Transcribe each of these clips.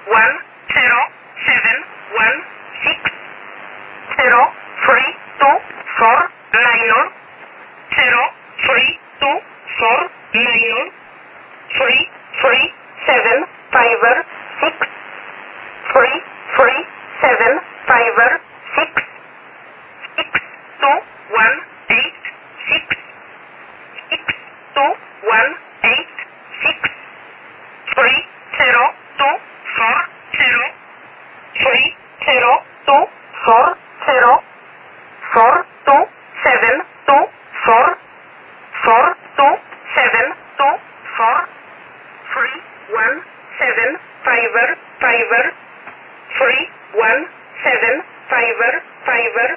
1 0 7 1 6 0 3 2 4 9 0 3 2 4 9 3 3 7 5 6 3 3 7 5 6 6 2 1 8 6 6 2 1 8 6 3 0 2 4 0 3 0 2 4 0 4 2 7 2 4 4 2 7 2 4 3 1 7 5 5 3 1 7 5 5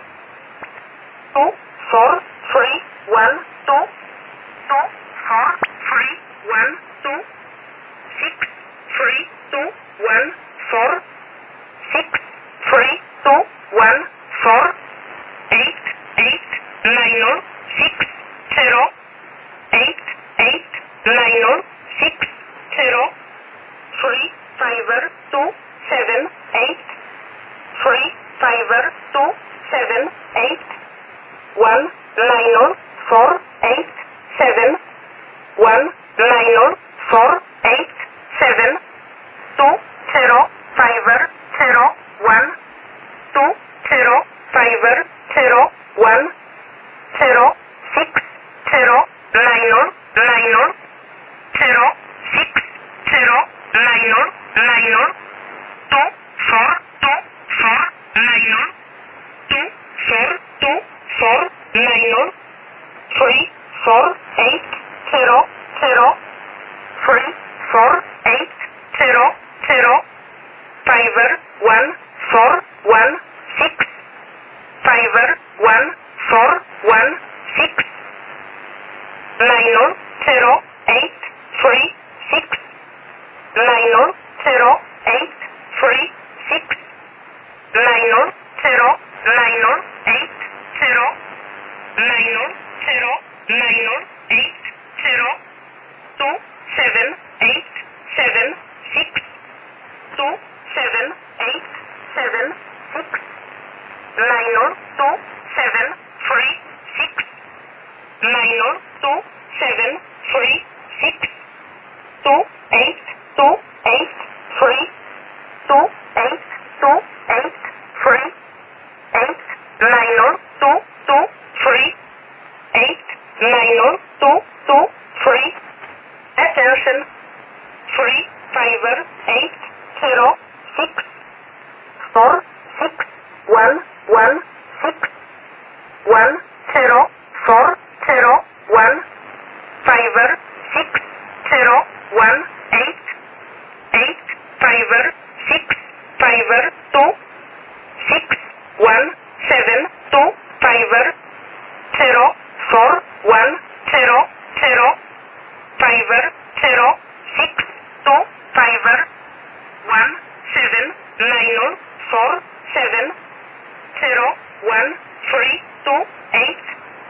2 4 3 1 2 2 4 3 1 2 6 3 2 1 4 6 3 2 1 4 8 8 9 6 0 8 8 9 6 0 3 5 2 7 8 3 5 2 7 8 1 9 4 8 7 1 9 4 8 7 2 0 5 0 1 2 0 5 0 1 0 6 0 9 9 0 6 0 9 9 2 4 2 4 9 2 4 2 4 9 3 4 8 0 0 3 4 8 0 0 5 1 4 1 6 5 1 4 1 6 9 0 8 3 6 9 0 8 3 6 9 0 9 8 0 9 0 9 8 0 2 7 8 7 6 2 7 8 7 6 9 2 7 3 6 9 2 7 3 6 2 8 2 8 3 2 8 2 8 3 8 9 2 2 3 8 9 2 2 3 Attention 3 5 8 0 6 4 6 1 1 6 1 0 4 0 1 5 6 0 1 8 8 5 6 5 2 6 1 7 2 5 0 4 1 0 0 5 0 6 2 5 1 7 9 4 7 0 1 3 2 8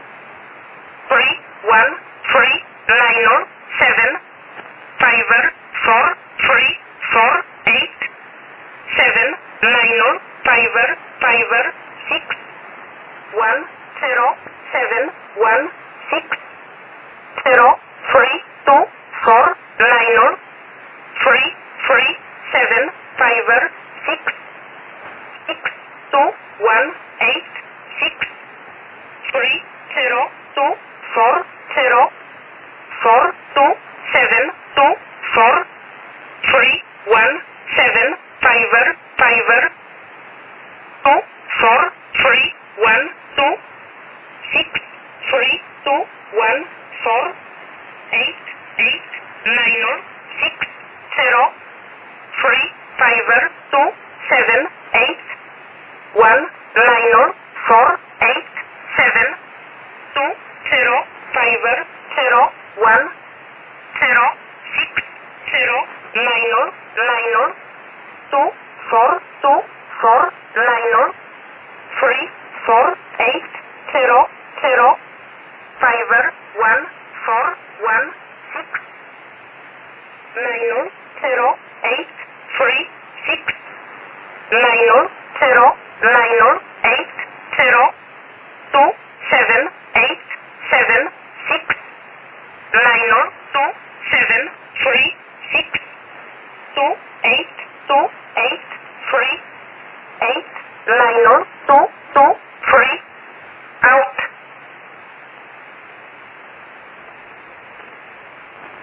3 1 3 9 7 5 4 3 4 8 7 9 5 5 6 1 0 7 1 6 0 3 2 4 9 3 3 7 5 6 6 2 1 8 6 3 0 2 4 0 4 2 7 2 4 3 1 7 5 5 2 4 3 1 2 6 3 2 1 4 8 8 9 6 0 3 5 2 7 8 1 9 4 8 7 2 0 5 0 1 0 6 0 9 9 2 4 2 4 9 3 4 8 0 0 5 1 4 1 6 9 0 8 3 6 minor 8 0 2 7 8 7 6 minor 2 7 3 6 2 8 2 8 3 8 minor 2 2